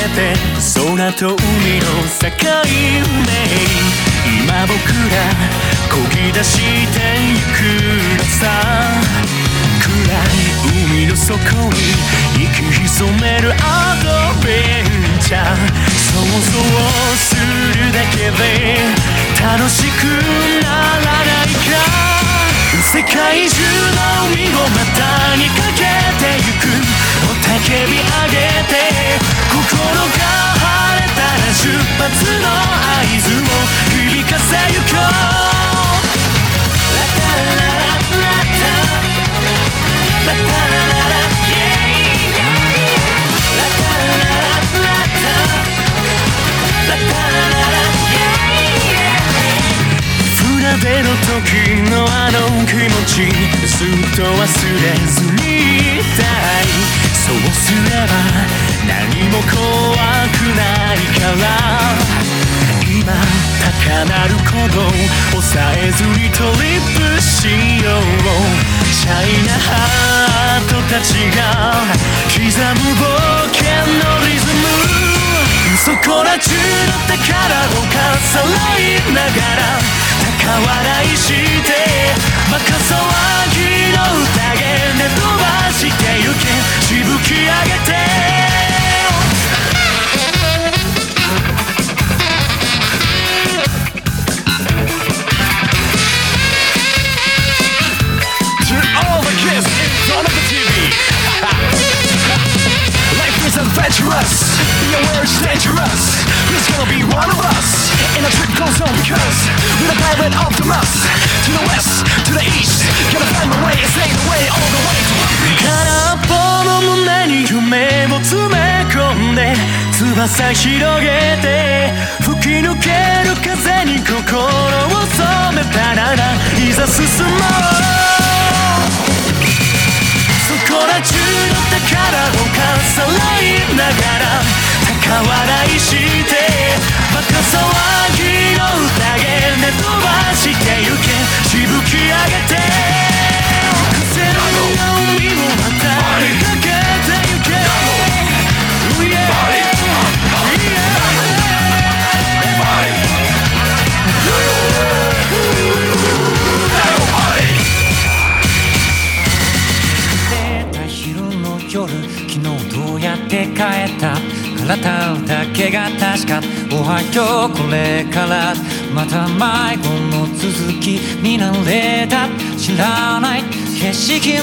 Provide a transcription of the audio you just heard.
て空と海の境目、今僕ら漕ぎ出してゆくのさ。暗い海の底に息潜めるアドベンチャー、想像するだけで楽しくならないか。世界中の海を股にかけてゆく、雄たけび上げて心が晴れたら出発の合図を響かせゆこう。ラタラララタラタララライェイ、ラタラララタラタララライェイ。船出の時のあの気持ちずっと忘れずにいたい。そうすれば何も怖くないから、今高鳴る鼓動抑えずにトリップしよう。シャイなハートたちが刻む冒険のリズム、そこら中の宝をかさらいながら高笑いしてバカ騒ぎの宴で飛ばしてゆけ、しぶき上げて。Adventurous, your words dangerous. Who's gonna be one of us? And the trip goes on because we're the pirate Optimus. To the west, to the east, gonna find my way and sail the way all the way to one piece. 空っぽの胸に夢を詰め込んで翼広げて吹き抜ける風に心を染めたならいざ進もう。そこら中の宝をかさらいながら高笑いしてバカ騒ぎの宴で飛ばしてゆけ、しぶき上げて風の海をまたにかけてゆけ。 夜、昨日どうやって帰った体だけが確か。おはようこれからまた迷子の続きになれた。知らない景色